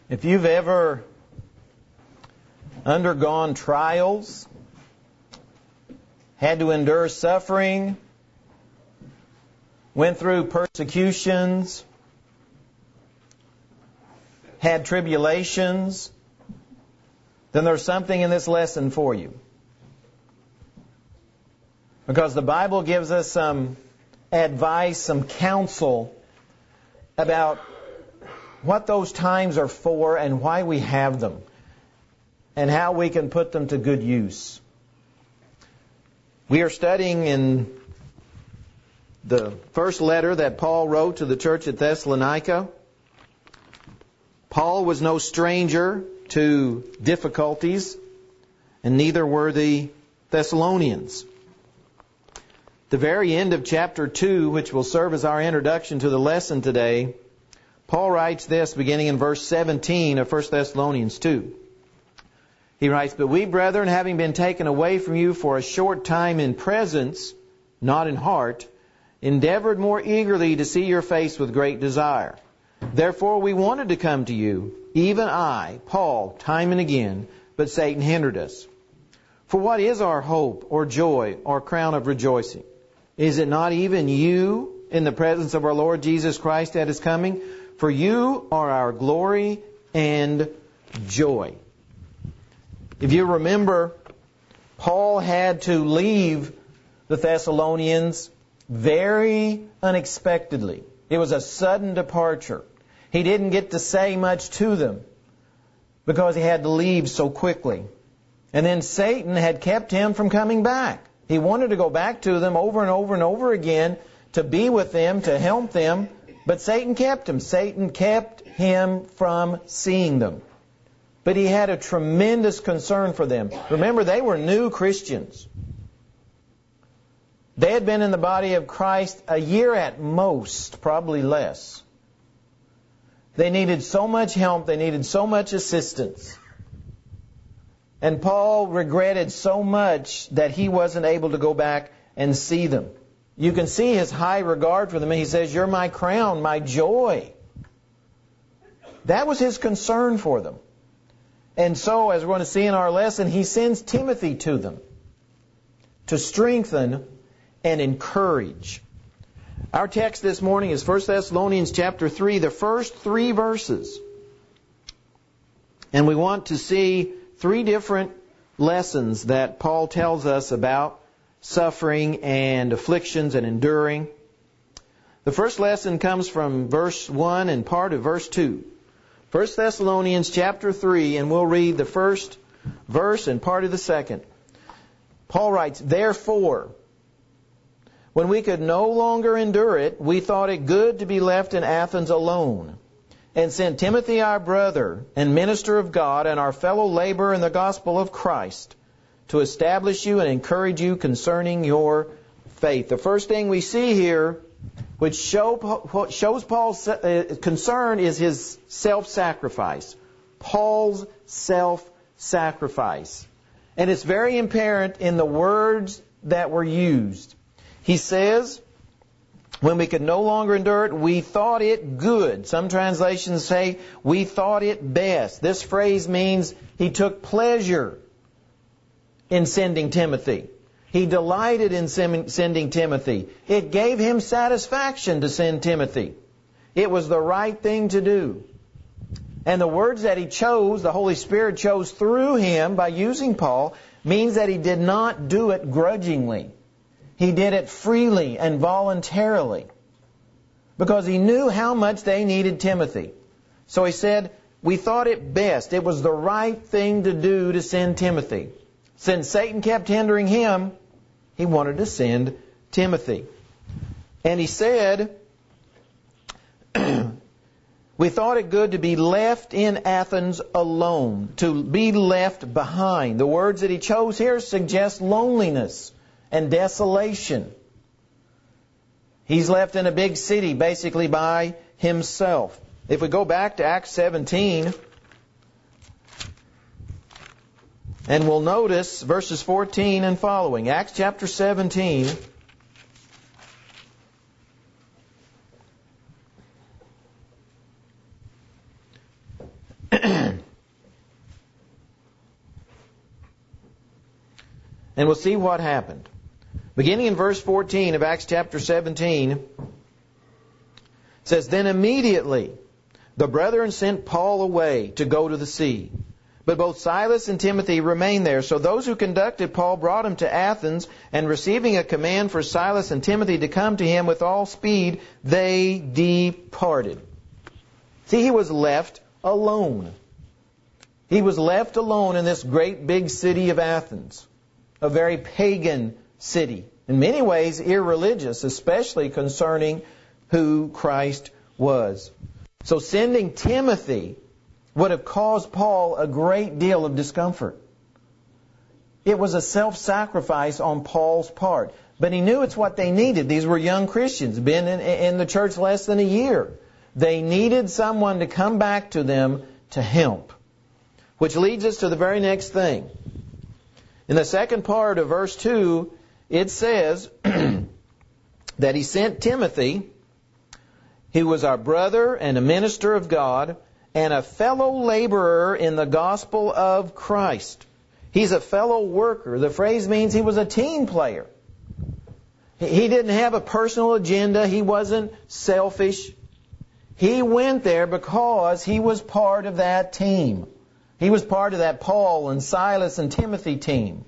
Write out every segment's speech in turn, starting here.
If you've ever undergone trials, had to endure suffering, went through persecutions, had tribulations, then there's something in this lesson for you. Because the Bible gives us some advice, some counsel about what those times are for and why we have them, and how we can put them to good use. We are studying in the first letter that Paul wrote to the church at Thessalonica. Paul was no stranger to difficulties, and neither were the Thessalonians. The very end of chapter 2, which will serve as our introduction to the lesson today, Paul writes this beginning in verse 17 of 1 Thessalonians 2. He writes, "But we, brethren, having been taken away from you for a short time in presence, not in heart, endeavored more eagerly to see your face with great desire. Therefore we wanted to come to you, even I, Paul, time and again, but Satan hindered us. For what is our hope, or joy, or crown of rejoicing? Is it not even you in the presence of our Lord Jesus Christ at His coming? For you are our glory and joy." If you remember, Paul had to leave the Thessalonians very unexpectedly. It was a sudden departure. He didn't get to say much to them because he had to leave so quickly. And then Satan had kept him from coming back. He wanted to go back to them over and over and over again to be with them, to help them, but Satan kept him. Satan kept him from seeing them. But he had a tremendous concern for them. Remember, they were new Christians. They had been in the body of Christ a year at most, probably less. They needed so much help, they needed so much assistance. And Paul regretted so much that he wasn't able to go back and see them. You can see his high regard for them. He says, "You're my crown, my joy." That was his concern for them. And so, as we're going to see in our lesson, he sends Timothy to them to strengthen and encourage. Our text this morning is 1 Thessalonians chapter 3, the first 3 verses. And we want to see 3 different lessons that Paul tells us about suffering and afflictions and enduring. The first lesson comes from verse 1 and part of verse 2. 1 Thessalonians chapter 3, and we'll read the first verse and part of the second. Paul writes, "Therefore, when we could no longer endure it, we thought it good to be left in Athens alone, and sent Timothy our brother and minister of God and our fellow laborer in the gospel of Christ, to establish you and encourage you concerning your faith." The first thing we see here, which shows Paul's concern, is his self-sacrifice. Paul's self-sacrifice. And it's very apparent in the words that were used. He says, when we could no longer endure it, we thought it good. Some translations say, we thought it best. This phrase means he took pleasure in sending Timothy. He delighted in sending Timothy. It gave him satisfaction to send Timothy. It was the right thing to do. And the words that he chose, the Holy Spirit chose through him by using Paul, means that he did not do it grudgingly. He did it freely and voluntarily because he knew how much they needed Timothy. So he said, we thought it best. It was the right thing to do to send Timothy. Since Satan kept hindering him, he wanted to send Timothy. And he said, we thought it good to be left in Athens alone, to be left behind. The words that he chose here suggest loneliness and desolation. He's left in a big city, basically by himself. If we go back to Acts 17, and we'll notice verses 14 and following. Acts chapter 17. And we'll see what happened. Beginning in verse 14 of Acts chapter 17, it says, Then immediately the brethren sent Paul away to go to the sea. But both Silas and Timothy remained there. So those who conducted Paul brought him to Athens, and receiving a command for Silas and Timothy to come to him with all speed, they departed. See, he was left alone. He was left alone in this great big city of Athens, a very pagan city, in many ways irreligious, especially concerning who Christ was. So sending Timothy would have caused Paul a great deal of discomfort. It was a self-sacrifice on Paul's part. But he knew it's what they needed. These were young Christians, been in the church less than a year. They needed someone to come back to them to help. Which leads us to the very next thing. In the second part of verse 2, it says that he sent Timothy, who was our brother and a minister of God, and a fellow laborer in the gospel of Christ. He's a fellow worker. The phrase means he was a team player. He didn't have a personal agenda. He wasn't selfish. He went there because he was part of that team. He was part of that Paul and Silas and Timothy team.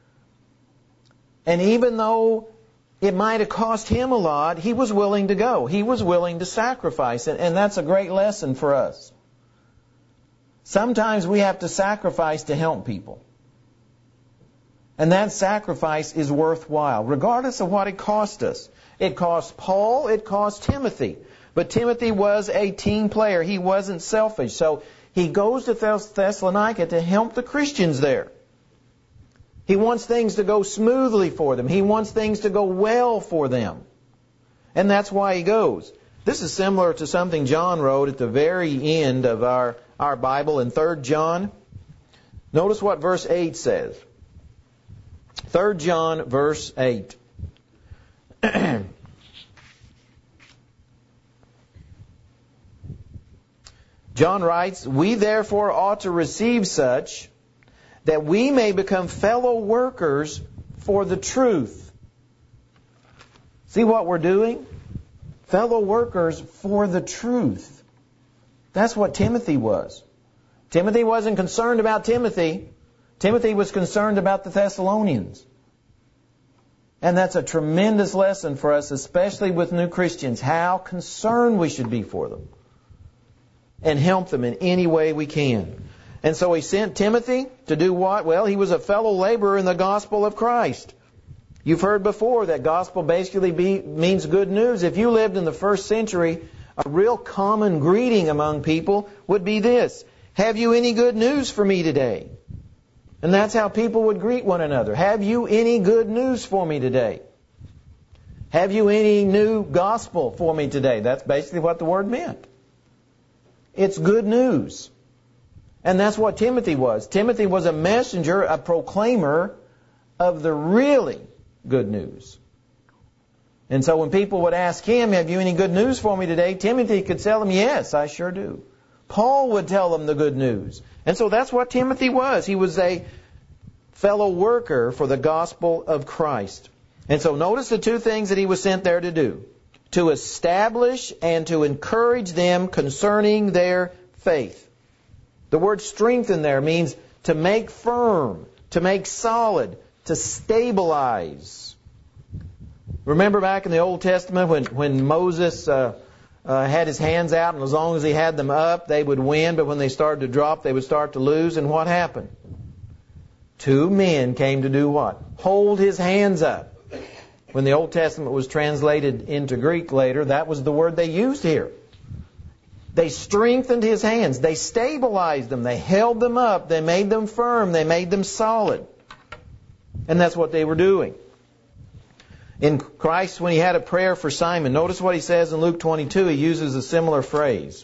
And even though it might have cost him a lot, he was willing to go. He was willing to sacrifice. And that's a great lesson for us. Sometimes we have to sacrifice to help people. And that sacrifice is worthwhile, regardless of what it cost us. It cost Paul, it cost Timothy. But Timothy was a team player. He wasn't selfish. So he goes to Thessalonica to help the Christians there. He wants things to go smoothly for them. He wants things to go well for them. And that's why he goes. This is similar to something John wrote at the very end of our Bible in 3 John. Notice what verse 8 says. 3 John verse 8. John writes, We therefore ought to receive such, that we may become fellow workers for the truth. See what we're doing? Fellow workers for the truth. That's what Timothy was. Timothy wasn't concerned about Timothy. Timothy was concerned about the Thessalonians. And that's a tremendous lesson for us, especially with new Christians, how concerned we should be for them. And help them in any way we can. And so he sent Timothy to do what? Well, he was a fellow laborer in the gospel of Christ. You've heard before that gospel basically means good news. If you lived in the first century, a real common greeting among people would be this: Have you any good news for me today? And that's how people would greet one another. Have you any good news for me today? Have you any new gospel for me today? That's basically what the word meant. It's good news. And that's what Timothy was. Timothy was a messenger, a proclaimer of the really good news. And so when people would ask him, have you any good news for me today? Timothy could tell them, yes, I sure do. Paul would tell them the good news. And so that's what Timothy was. He was a fellow worker for the gospel of Christ. And so notice the two things that he was sent there to do: to establish and to encourage them concerning their faith. The word strengthen there means to make firm, to make solid, to stabilize. Remember back in the Old Testament when Moses had his hands out, and as long as he had them up, they would win, but when they started to drop, they would start to lose. And what happened? 2 men came to do what? Hold his hands up. When the Old Testament was translated into Greek later, that was the word they used here. They strengthened his hands. They stabilized them. They held them up. They made them firm. They made them solid. And that's what they were doing. In Christ, when he had a prayer for Simon, notice what he says in Luke 22. He uses a similar phrase.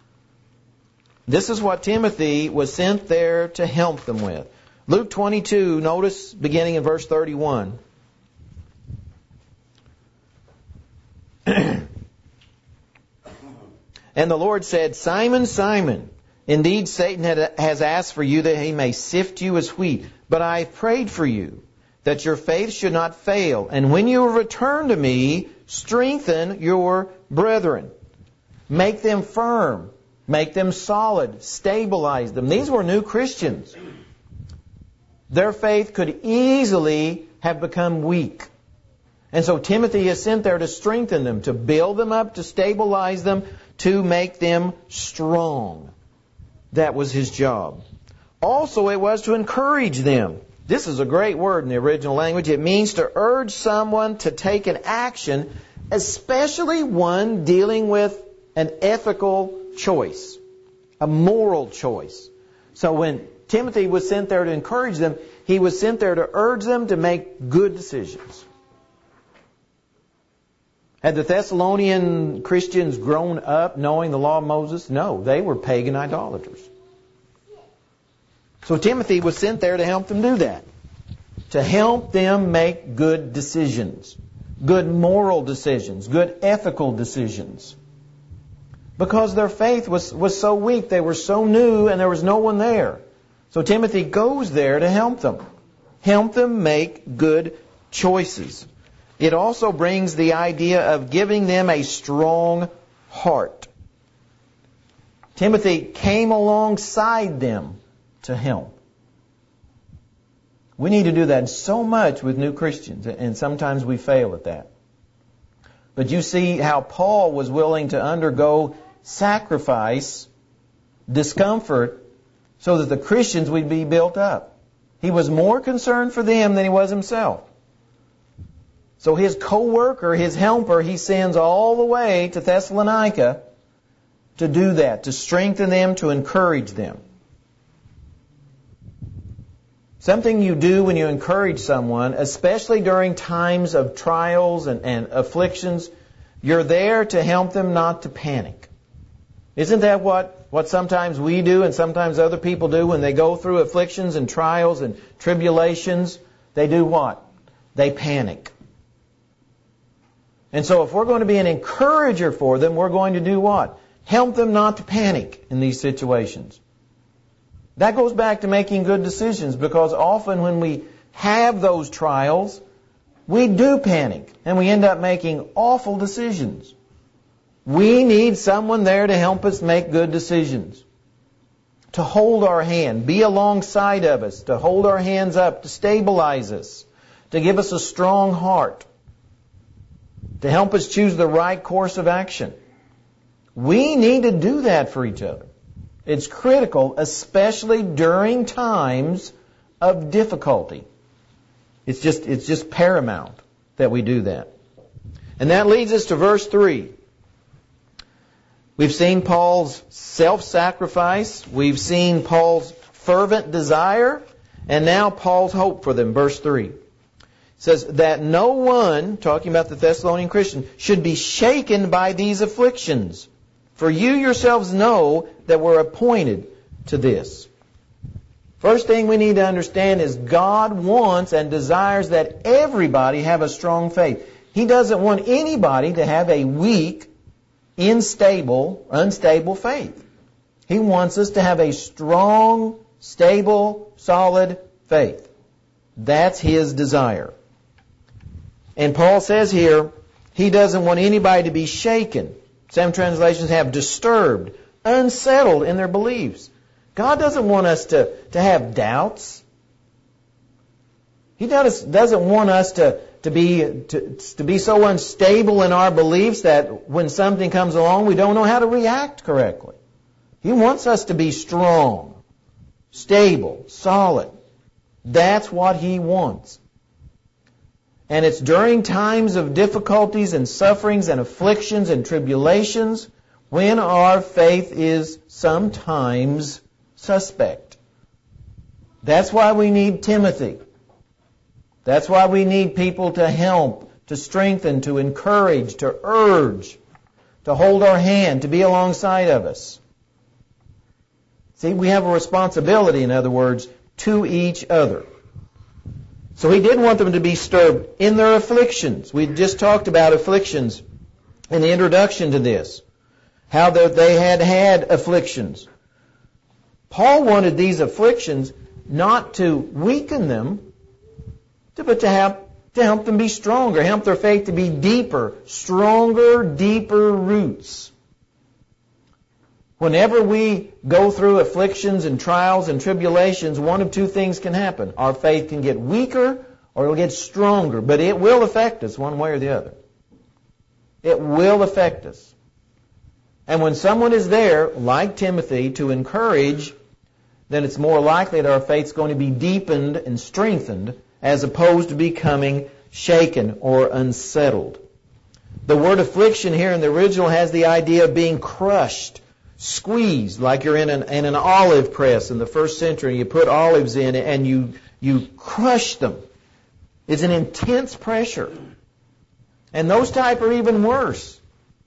This is what Timothy was sent there to help them with. Luke 22, notice beginning in verse 31. And the Lord said, Simon, Simon, Indeed, Satan has asked for you that he may sift you as wheat. But I have prayed for you, that your faith should not fail. And when you return to me, strengthen your brethren. Make them firm. Make them solid. Stabilize them. These were new Christians. Their faith could easily have become weak. And so Timothy is sent there to strengthen them, to build them up, to stabilize them, to make them strong. That was his job. Also, it was to encourage them. This is a great word in the original language. It means to urge someone to take an action, especially one dealing with an ethical choice, a moral choice. So when Timothy was sent there to encourage them, he was sent there to urge them to make good decisions. Had the Thessalonian Christians grown up knowing the law of Moses? No, they were pagan idolaters. So Timothy was sent there to help them do that. To help them make good decisions. Good moral decisions. Good ethical decisions. Because their faith was so weak. They were so new and there was no one there. So Timothy goes there to help them. Help them make good choices. It also brings the idea of giving them a strong heart. Timothy came alongside them to help. We need to do that so much with new Christians, and sometimes we fail at that. But you see how Paul was willing to undergo sacrifice, discomfort, so that the Christians would be built up. He was more concerned for them than he was himself. So his co-worker, his helper, he sends all the way to Thessalonica to do that, to strengthen them, to encourage them. Something you do when you encourage someone, especially during times of trials and afflictions, you're there to help them not to panic. Isn't that what sometimes we do and sometimes other people do when they go through afflictions and trials and tribulations? They do what? They panic. And so if we're going to be an encourager for them, we're going to do what? Help them not to panic in these situations. That goes back to making good decisions, because often when we have those trials, we do panic and we end up making awful decisions. We need someone there to help us make good decisions. To hold our hand, be alongside of us, to hold our hands up, to stabilize us, to give us a strong heart, to help us choose the right course of action. We need to do that for each other. It's critical, especially during times of difficulty. It's just paramount that we do that. And that leads us to verse 3. We've seen Paul's self-sacrifice. We've seen Paul's fervent desire. And now Paul's hope for them. Verse 3. It says that no one, talking about the Thessalonian Christian, should be shaken by these afflictions. For you yourselves know that we're appointed to this. First thing we need to understand is God wants and desires that everybody have a strong faith. He doesn't want anybody to have a weak, unstable faith. He wants us to have a strong, stable, solid faith. That's His desire. And Paul says here, he doesn't want anybody to be shaken. Some translations have disturbed, unsettled in their beliefs. God doesn't want us to have doubts. He doesn't want us to be so unstable in our beliefs that when something comes along, we don't know how to react correctly. He wants us to be strong, stable, solid. That's what He wants. And it's during times of difficulties and sufferings and afflictions and tribulations when our faith is sometimes suspect. That's why we need Timothy. That's why we need people to help, to strengthen, to encourage, to urge, to hold our hand, to be alongside of us. See, we have a responsibility, in other words, to each other. So he didn't want them to be disturbed in their afflictions. We just talked about afflictions in the introduction to this. How that they had afflictions. Paul wanted these afflictions not to weaken them, but to help them be stronger, help their faith to be deeper, stronger, deeper roots. Whenever we go through afflictions and trials and tribulations, one of two things can happen. Our faith can get weaker or it'll get stronger, but it will affect us one way or the other. It will affect us. And when someone is there, like Timothy, to encourage, then it's more likely that our faith's going to be deepened and strengthened as opposed to becoming shaken or unsettled. The word affliction here in the original has the idea of being crushed, squeezed, like you're in an olive press in the first century. You put olives in and you crush them. It's an intense pressure. And those type are even worse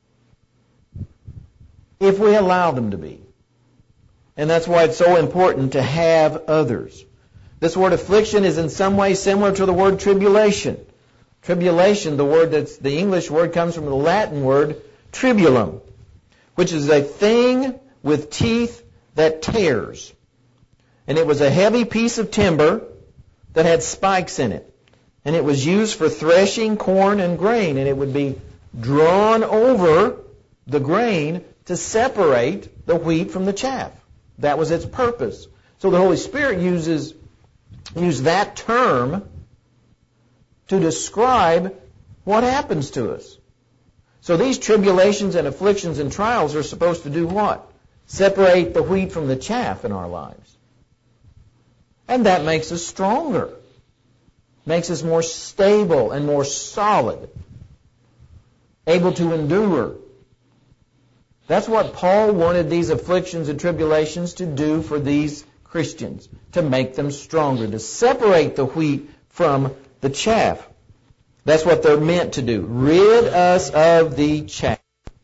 if we allow them to be. And that's why it's so important to have others. This word affliction is in some way similar to the word tribulation. Tribulation, the English word comes from the Latin word tribulum, which is a thing with teeth that tears. And it was a heavy piece of timber that had spikes in it. And it was used for threshing corn and grain. And it would be drawn over the grain to separate the wheat from the chaff. That was its purpose. So the Holy Spirit used that term to describe what happens to us. So these tribulations and afflictions and trials are supposed to do what? Separate the wheat from the chaff in our lives. And that makes us stronger. Makes us more stable and more solid. Able to endure. That's what Paul wanted these afflictions and tribulations to do for these Christians. To make them stronger. To separate the wheat from the chaff. That's what they're meant to do. Rid us of the chaff.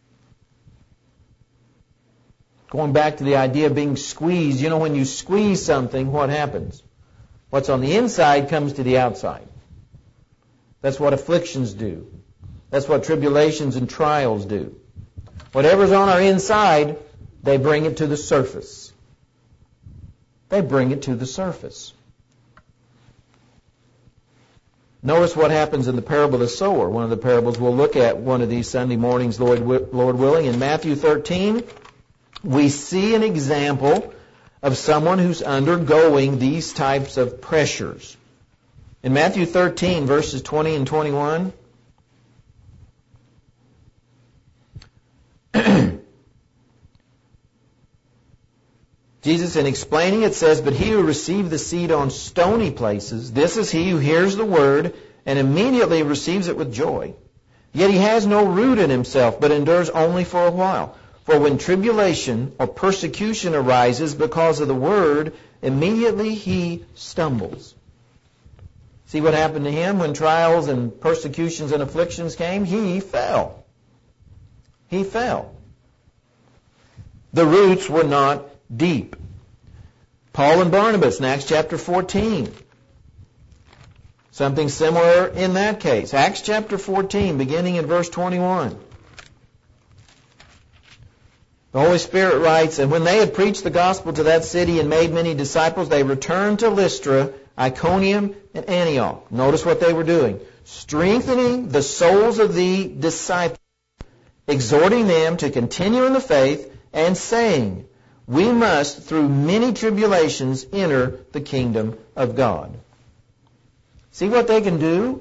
Going back to the idea of being squeezed. You know, when you squeeze something, what happens? What's on the inside comes to the outside. That's what afflictions do. That's what tribulations and trials do. Whatever's on our inside, they bring it to the surface. They bring it to the surface. Notice what happens in the parable of the sower. One of the parables we'll look at one of these Sunday mornings, Lord willing. In Matthew 13, we see an example of someone who's undergoing these types of pressures. In Matthew 13, verses 20 and 21, Jesus, in explaining it, says, "But he who received the seed on stony places, this is he who hears the word and immediately receives it with joy. Yet he has no root in himself, but endures only for a while. For when tribulation or persecution arises because of the word, immediately he stumbles." See what happened to him when trials and persecutions and afflictions came? He fell. He fell. The roots were not deep. Paul and Barnabas in Acts chapter 14. Something similar in that case. Acts chapter 14, beginning in verse 21. The Holy Spirit writes, "And when they had preached the gospel to that city and made many disciples, they returned to Lystra, Iconium, and Antioch." Notice what they were doing. Strengthening the souls of the disciples, exhorting them to continue in the faith, and saying, "We must, through many tribulations, enter the kingdom of God." See what they can do?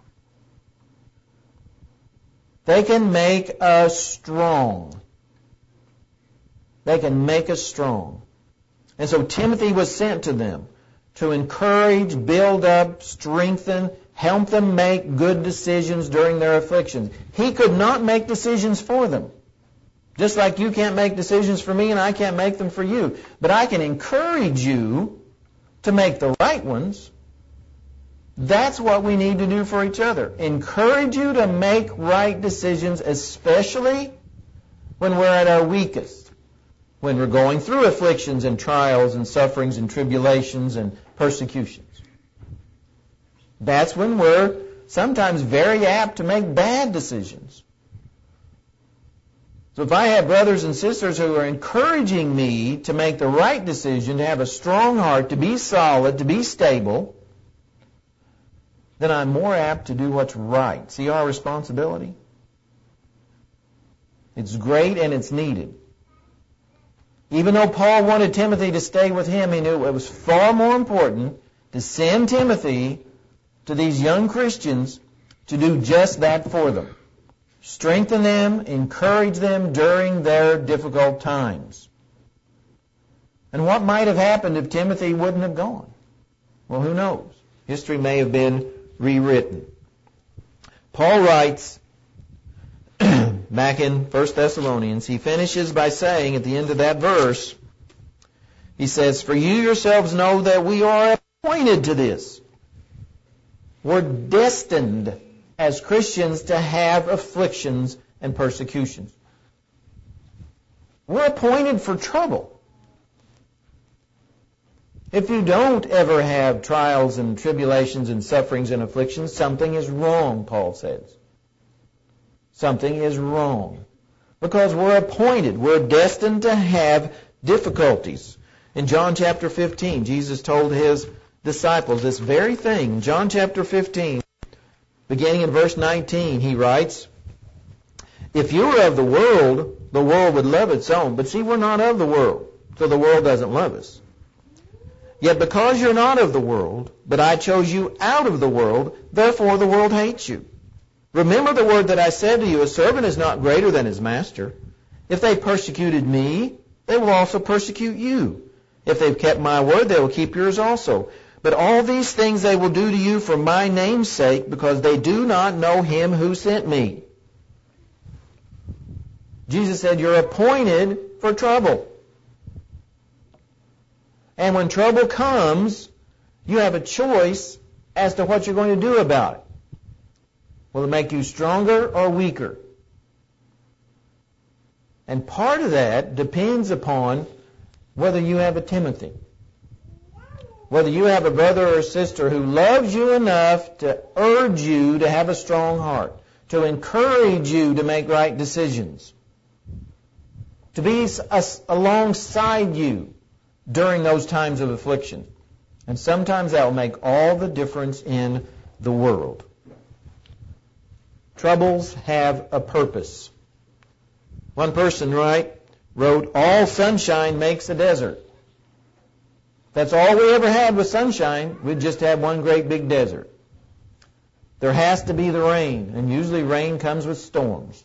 They can make us strong. They can make us strong. And so Timothy was sent to them to encourage, build up, strengthen, help them make good decisions during their afflictions. He could not make decisions for them. Just like you can't make decisions for me and I can't make them for you. But I can encourage you to make the right ones. That's what we need to do for each other. Encourage you to make right decisions, especially when we're at our weakest. When we're going through afflictions and trials and sufferings and tribulations and persecutions. That's when we're sometimes very apt to make bad decisions. So if I have brothers and sisters who are encouraging me to make the right decision, to have a strong heart, to be solid, to be stable, then I'm more apt to do what's right. See our responsibility? It's great and it's needed. Even though Paul wanted Timothy to stay with him, he knew it was far more important to send Timothy to these young Christians to do just that for them. Strengthen them, encourage them during their difficult times. And what might have happened if Timothy wouldn't have gone? Well, who knows? History may have been rewritten. Paul writes back in 1 Thessalonians, he finishes by saying at the end of that verse, he says, "For you yourselves know that we are appointed to this." We're destined as Christians to have afflictions and persecutions. We're appointed for trouble. If you don't ever have trials and tribulations and sufferings and afflictions, something is wrong, Paul says. Something is wrong. Because we're appointed, we're destined to have difficulties. In John chapter 15, Jesus told his disciples this very thing. John chapter 15, beginning in verse 19, he writes, "If you were of the world would love its own." But see, we're not of the world, so the world doesn't love us. "Yet because you're not of the world, but I chose you out of the world, therefore the world hates you. Remember the word that I said to you, a servant is not greater than his master. If they persecuted me, they will also persecute you. If they've kept my word, they will keep yours also. But all these things they will do to you for my name's sake, because they do not know him who sent me." Jesus said, you're appointed for trouble. And when trouble comes, you have a choice as to what you're going to do about it. Will it make you stronger or weaker? And part of that depends upon whether you have a Timothy. Whether you have a brother or sister who loves you enough to urge you to have a strong heart, to encourage you to make right decisions, to be alongside you during those times of affliction. And sometimes that will make all the difference in the world. Troubles have a purpose. One person wrote, "All sunshine makes a desert." If that's all we ever had was sunshine, we'd just have one great big desert. There has to be the rain, and usually rain comes with storms.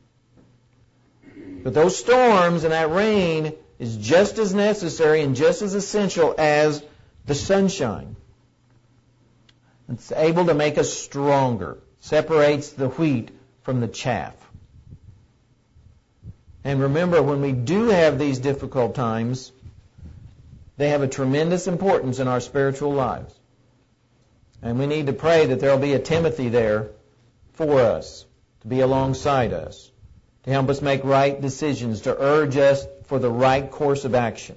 But those storms and that rain is just as necessary and just as essential as the sunshine. It's able to make us stronger, separates the wheat from the chaff. And remember, when we do have these difficult times, they have a tremendous importance in our spiritual lives. And we need to pray that there will be a Timothy there for us, to be alongside us, to help us make right decisions, to urge us for the right course of action.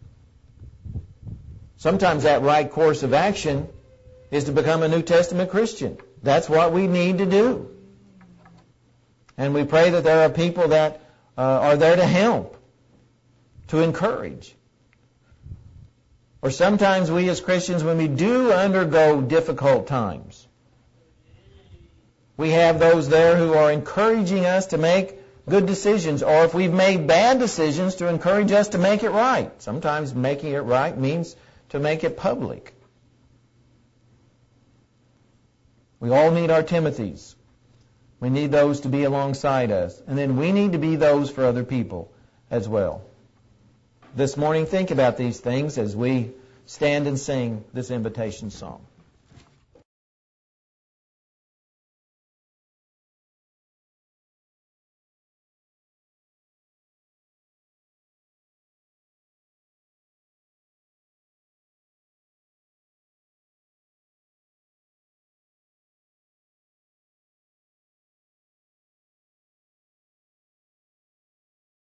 Sometimes that right course of action is to become a New Testament Christian. That's what we need to do. And we pray that there are people that are there to help, to encourage. Or sometimes we as Christians, when we do undergo difficult times, we have those there who are encouraging us to make good decisions, or if we've made bad decisions, to encourage us to make it right. Sometimes making it right means to make it public. We all need our Timothys. We need those to be alongside us. And then we need to be those for other people as well. This morning, think about these things as we stand and sing this invitation song.